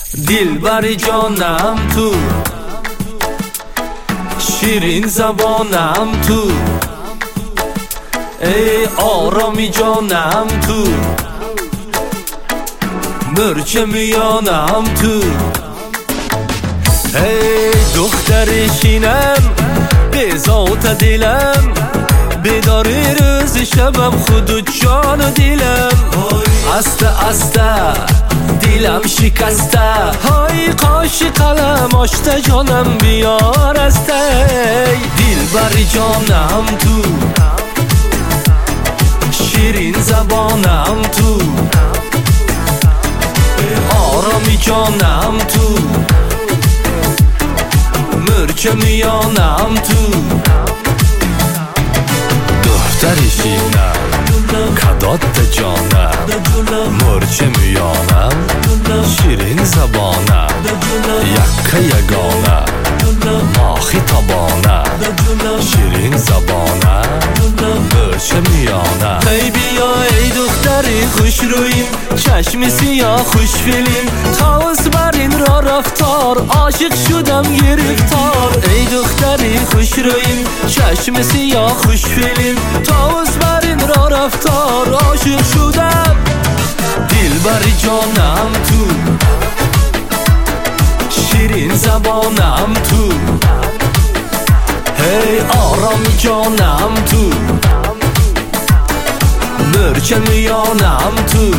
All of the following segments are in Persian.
دلبر جانم تو، شیرین زبانم تو، ای آرامی جانم تو، مرچ میانم تو، ای دختر شینم بذات دلم، بیداری روز شبم خود و جان و دلم، استه استه دلم شکسته، های قاش قلم آشته جانم بیار استه، دلبر جانم تو، شیرین زبانم تو، آرامی جانم تو، مرچ میانم تو، دختر شینم کدات جانم، مرچ میانم، شیرین زبانم، یکه یگانه ماخی تبانه، شیرین زبانم، مرچ میانم. ای بیا ای دختری خوش رویم، چشم سیاه خوش فیلیم، تاوز بر این را رفتار، عاشق شدم گرفتار. ای دختری خوش رویم، چشم سیاه خوش فیلیم، تاوز بر این را رفتار، عاشق شدم. دلبر جانم تو، شیرین زبانم تو، هی آرامی جانم تو، مرچ میانم تو.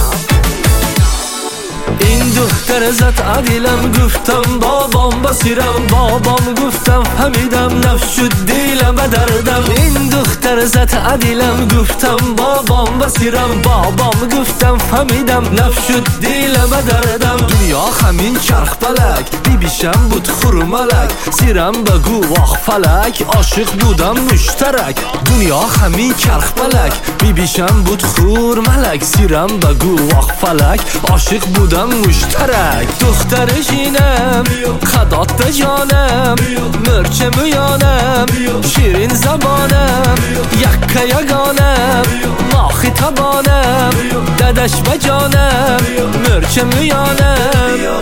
این دختر زد عدیلم، گفتم بابام بسیرم، بابام گفتم فهمیدم، نفس شد دیلم دردم. این دختر زد عدیلم، گفتم بابام بسیرم، بابام گفتم فهمیدم، نفس شد دیلم دردم. دنیا همین چرخ فلک، بیبیشم بود خورملک، سیرم بگو واخ فلک، عاشق بودم مشترک. دنیا همین چرخ فلک، بیبیشم بود خورملک، سیرم بگو واخ فلک، عاشق بودم مشترک. دختر شینم خدات جانم، مرچ میانم، شیرین زبانم، یکه یگانم ماخی تبانم، ددش بجانم، مرچ میانم.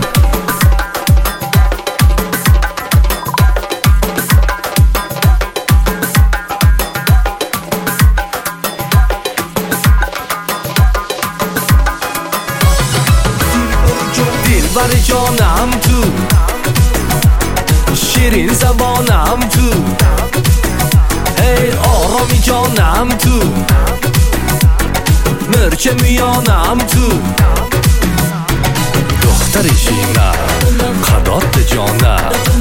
دلبر جانم تو، شیرین زبانم تو، ای آرامی جانم تو، مرچ میانم تو. دختر شینم خدات جانم،